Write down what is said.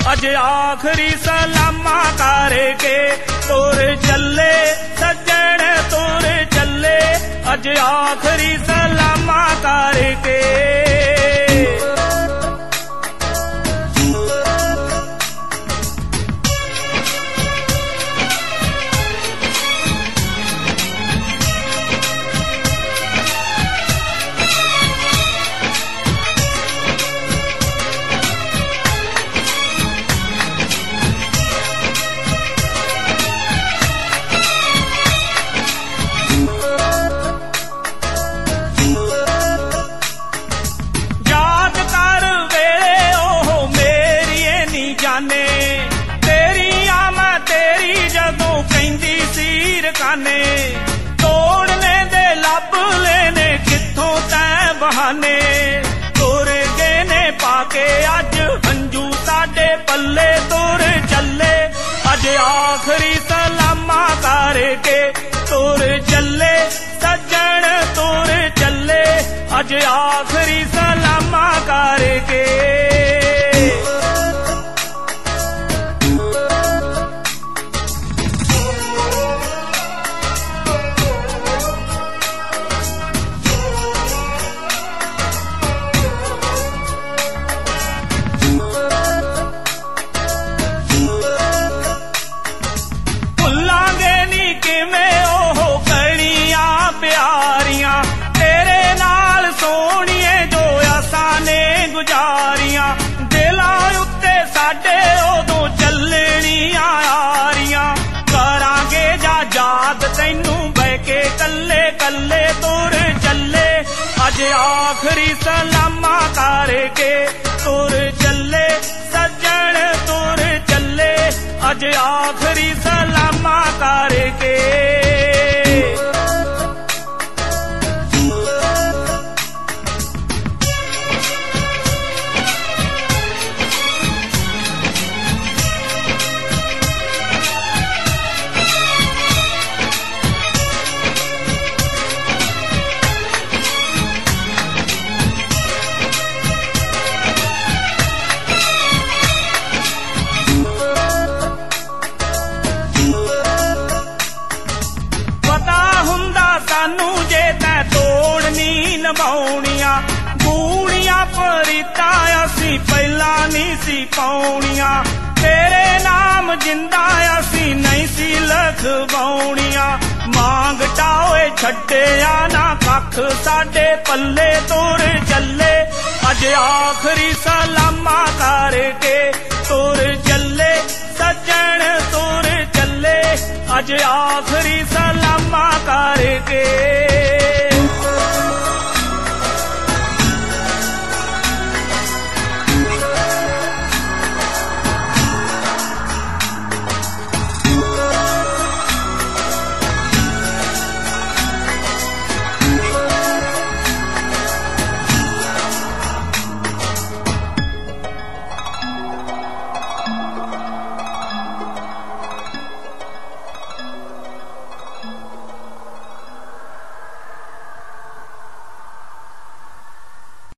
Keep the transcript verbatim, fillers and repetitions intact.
अज आखिरी सलामा करके तुर चले सज्जन तुर चले अज आखिरी सलामा करके। काने तोड़ने दे लब लेने किथों तै बहाने तुर गए ने पाके अज हंजू साडे पल्ले तुर चले अज आखिरी सलामा करके तुर चले सज्जन तुर चले अज आखिरी सलामा करके। कल्ले कल्ले तुर चले अज आखिरी सलामा करके तुर चले सज्जन तुर चले अज आखिरी सलामा करके। सानू जे तै तोड़नी निभाउणियां गूणियां परीता असी पहला नहीं सी पाउणियां तेरे नाम जिंदा असी नहीं सी लखवाउणियां मांग टाओए छड्डिया ना कख साडे पल्ले तुर चले अज आखिरी सलामा करके तुर चले सज्जन तुर चले अज आखिरी सलामा करके।